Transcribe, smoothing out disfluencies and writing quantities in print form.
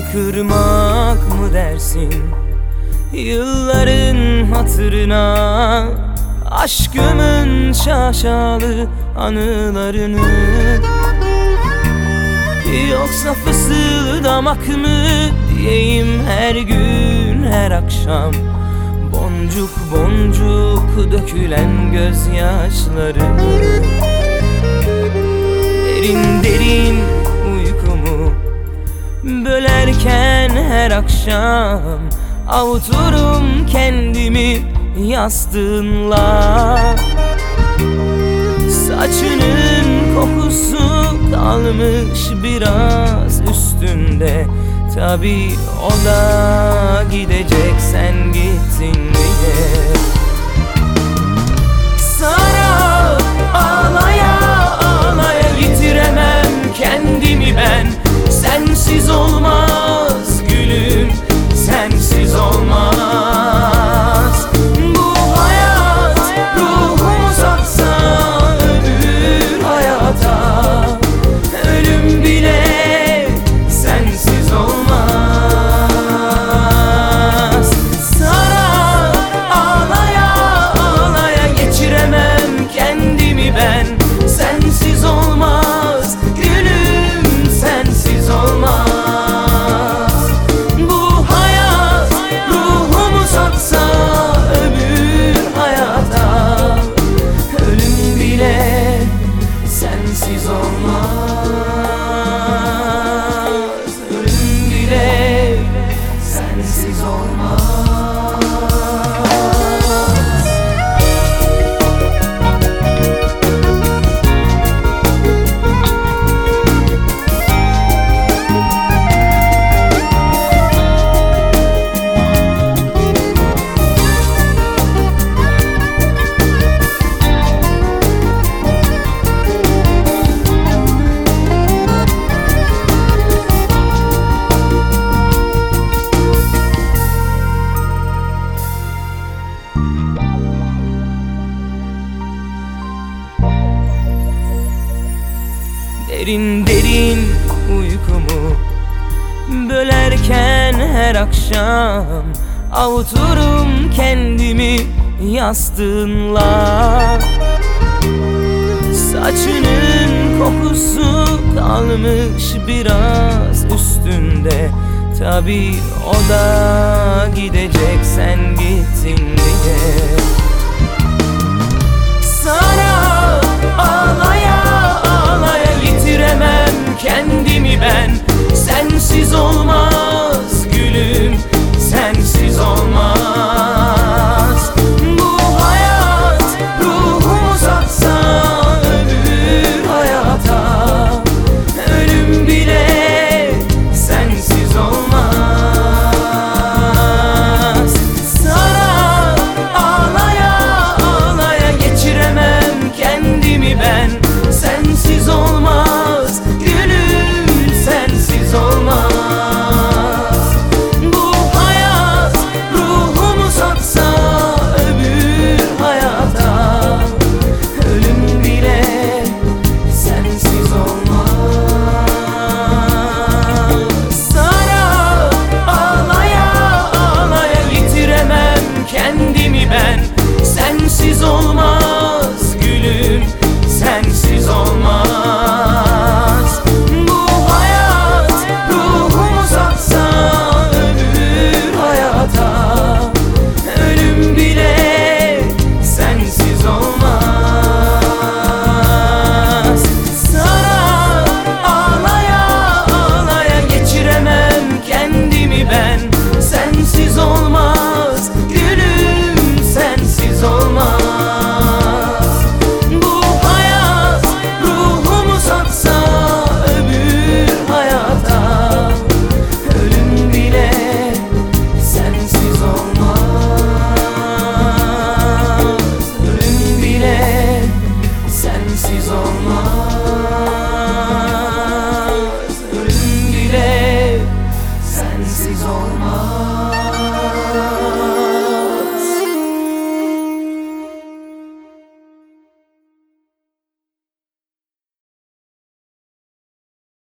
kırmak mı dersin? Yılların hatırına, aşkımın şaşalı anılarını. Yoksa fısıldamak mı diyeyim her gün her akşam, boncuk boncuk dökülen gözyaşlarımı. Derin derin uykumu bölerken her akşam, avuturum kendimi yastığınla. Saçının kokusu kalmış biraz üstünde, tabii o da gidecek sen gittin diye. Sana ağlaya ağlaya yitiremem kendimi ben. Sensiz olmaz gülüm, sensiz olmaz. Bu hayat ruhumu satsa öbür hayata, ölüm bile sensiz olmaz. Sana ağlaya ağlaya geçiremem kendimi ben. Sensiz olmaz gülüm, sensiz olmaz. Bu hayat ruhumu satsa öbür hayata, ölüm bile sensiz olmaz. Ölüm bile sensiz olmaz. Derin derin uykumu bölerken her akşam, avuturum kendimi yastığınla. Saçının kokusu kalmış biraz üstünde, tabii o da gidecek sen gittin diye. Sana ağlaya ağlaya yitiremem kendimi ben. Sensiz olmaz gülüm, sensiz olmaz. Bu hayat ruhumu satsa öbür hayata, ölüm bile sensiz olmaz. Sana ağlaya ağlaya geçiremem kendimi ben. Sensiz olmaz gülüm, sensiz olmaz. Bu hayat ruhumu satsa öbür hayata, ölüm bile sensiz olmaz. Sana ağlaya ağlaya yitiremem kendimi ben. Sensiz olmaz gülüm, sensiz olmaz. Bu hayat ruhumu satsa öbür hayata, ölüm bile sensiz olmaz. Sana ağlaya ağlaya geçiremem kendimi ben. Sensiz olmaz gülüm, sensiz olmaz. Bu hayat ruhumu satsa öbür hayata, ölüm bile sensiz olmaz. Ölüm bile sensiz olmaz. Ölüm bile sensiz olmaz.